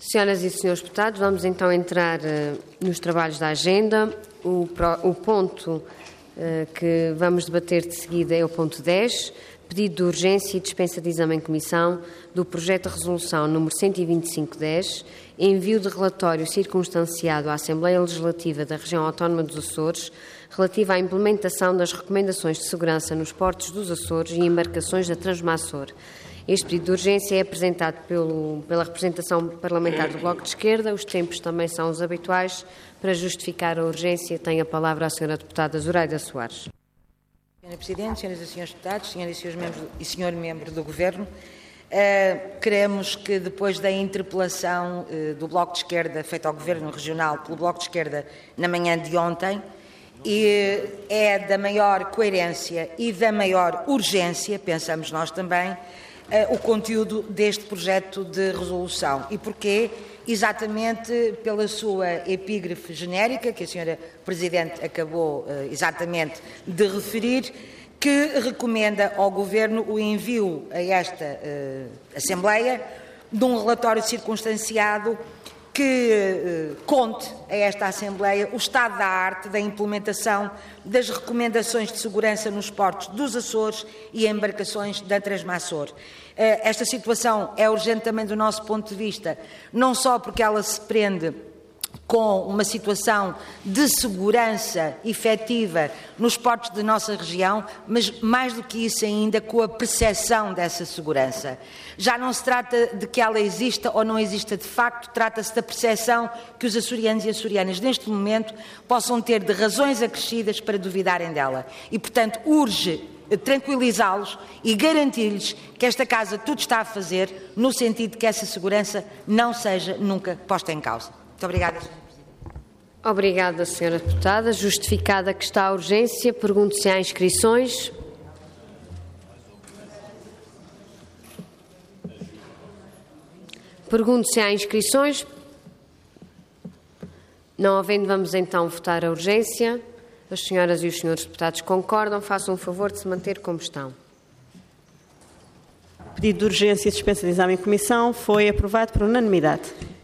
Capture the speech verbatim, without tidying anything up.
Senhoras e senhores deputados, vamos então entrar uh, nos trabalhos da agenda. O, pro, o ponto uh, que vamos debater de seguida é o ponto dez, pedido de urgência e dispensa de exame em comissão do projeto de resolução número cento e vinte e cinco dez, envio de relatório circunstanciado à Assembleia Legislativa da Região Autónoma dos Açores relativa à implementação das recomendações de segurança nos portos dos Açores e embarcações da Transmaçor. Este pedido de urgência é apresentado pelo, pela representação parlamentar do Bloco de Esquerda. Os tempos também são os habituais. Para justificar a urgência, tem a palavra a senhora deputada Zoraida Soares. Senhora Presidente, senhoras e senhores deputados, senhoras e senhores membros e senhor membro do Governo, uh, queremos que depois da interpelação uh, do Bloco de Esquerda feita ao Governo Regional pelo Bloco de Esquerda na manhã de ontem, e é da maior coerência e da maior urgência, pensamos nós também, o conteúdo deste projeto de resolução. E porquê? Exatamente pela sua epígrafe genérica, que a senhora Presidente acabou exatamente de referir, que recomenda ao Governo o envio a esta uh, Assembleia de um relatório circunstanciado que uh, conte a esta Assembleia o estado da arte da implementação das recomendações de segurança nos portos dos Açores e embarcações da Transmaçor. Uh, esta situação é urgente também do nosso ponto de vista, não só porque ela se prende com uma situação de segurança efetiva nos portos da nossa região, mas mais do que isso ainda com a percepção dessa segurança. Já não se trata de que ela exista ou não exista de facto, trata-se da percepção que os açorianos e açorianas neste momento possam ter de razões acrescidas para duvidarem dela. E, portanto, urge tranquilizá-los e garantir-lhes que esta Casa tudo está a fazer no sentido de que essa segurança não seja nunca posta em causa. Muito obrigada, senhora Presidente. Obrigada, senhora deputada. Justificada que está a urgência, pergunto se há inscrições. Pergunto se há inscrições. Não havendo, vamos então votar a urgência. As senhoras e os senhores deputados concordam. Façam o favor de se manter como estão. O pedido de urgência e dispensa de exame em comissão foi aprovado por unanimidade.